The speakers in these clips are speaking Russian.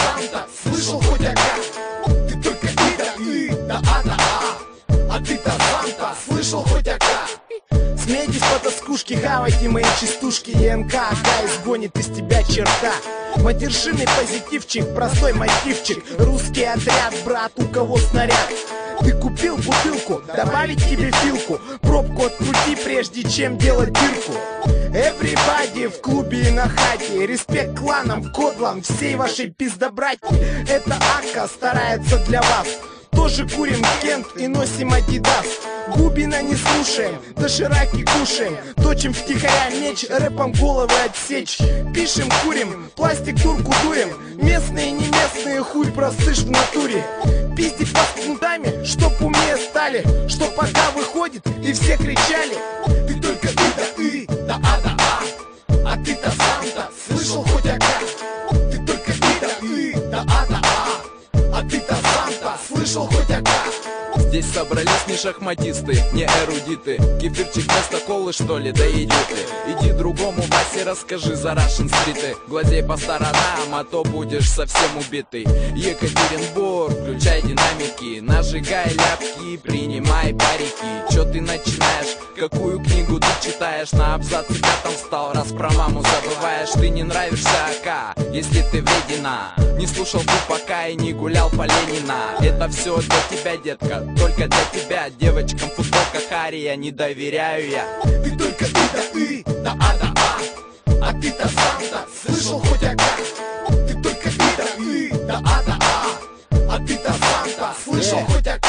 Санта, слышал хоть ака? Ты только и да и, да а да а. А ты-то Санта, слышал хоть ака? Смейтесь по тоскушке, хавайте мои частушки. ЕНК, АК изгонит из тебя черта. Матершинный позитивчик, простой мотивчик. Русский отряд, брат, у кого снаряд? Ты купил бутылку, добавить тебе филку. Пробку открути, прежде чем делать дырку. Everybody в клубе и на хате. Респект кланам, кодлам, всей вашей пиздобратьи. Это Ака старается для вас. Тоже курим Кент и носим Адидас. Губина не слушаем, дошираки кушаем. Точим втихаря меч, рэпом головы отсечь. Пишем, курим, пластик дурку дуем. Местные, не местные, хуй простышь в натуре. Пиздить вас пунктами, чтоб умнее стали. Что пока выходит и все кричали. Ты только и да и, да а да а. А ты-то Санта, слышал хоть ака? Ты только и да и, да а да а. А ты-то Санта, слышал хоть ака? Здесь собрались не шахматисты, не эрудиты. Кефирчик вместо колы, что ли, да иди ты. Иди другому Васе расскажи за Рашен-стриты. Глазей по сторонам, а то будешь совсем убитый. Екатеринбург, включай динамики. Нажигай ляпки, принимай парики. Чё ты начинаешь? Какую книгу ты читаешь? На абзаце пятом встал, раз про маму забываешь. Ты не нравишься АК, если ты вредина. Не слушал Тупака и не гулял по Ленина. Это все для тебя, детка, только для тебя. Девочкам в футболках Ария не доверяю я. Ты только и да и, да а да а. А ты-то Санта, слышал хоть ака? Ты только и да и, да а да а. А ты-то Санта, слышал хоть ака?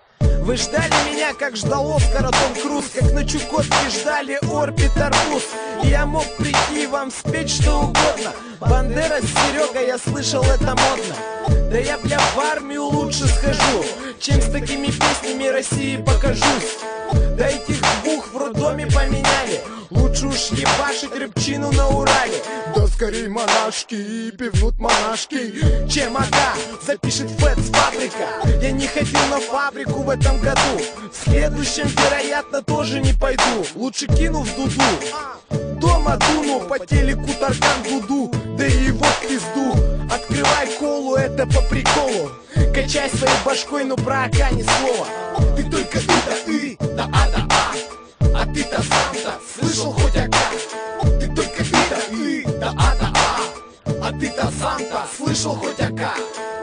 Вы ждали меня, как ждал Оскара Том Круз. Как на Чукотке ждали Орбит Арбуз. И я мог прийти и вам спеть что угодно. Бандера с Серегой, я слышал, это модно. Да я, бля, в армию лучше схожу, чем с такими песнями России покажусь. Да этих двух в роддоме поменяли. Лучше уж ебашить рыбчину на Урале. Да скорей монашки и пивнут монашки, чем АК запишет Фэтс Фабрика. Я не ходил на фабрику в этом году. В следующем, вероятно, тоже не пойду. Лучше кину в дуду. Дома дуну, по телеку Таркан Дуду. Да и его в пизду. Открывай колу, это по приколу. Качай своей башкой, но про АК ни слова. Ты только и да и, да а да а. А ты-то Санта, слышал хоть ака? Ты только и да и, да а да а. А ты-то Санта, слышал хоть ака?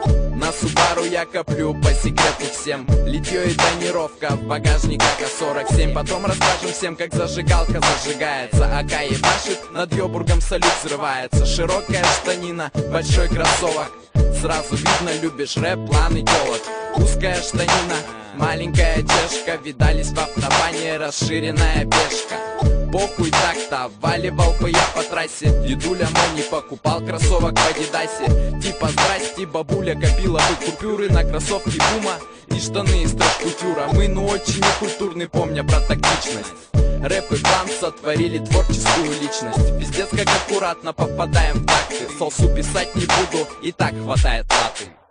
На Субару я коплю по секрету всем. Литье и тонировка в багажнике АК-47. Потом расскажем всем, как зажигалка зажигается. АК ебашит, над Йобургом салют взрывается. Широкая штанина, большой кроссовок. Сразу видно, любишь рэп, план и телок. Узкая штанина, маленькая чешка. Видались в автобане, расширенная пешка. Похуй так-то, валивал бы я по трассе. Дедуля мой не покупал кроссовок в Адидасе. Типа здрасте, бабуля копила бы купюры на кроссовки Бума и штаны из трэш-кутюра. Мы ну очень некультурны, помня про тактичность. Рэп и план сотворили творческую личность. Пиздец как аккуратно попадаем в такты. Солсу писать не буду, и так хватает латы.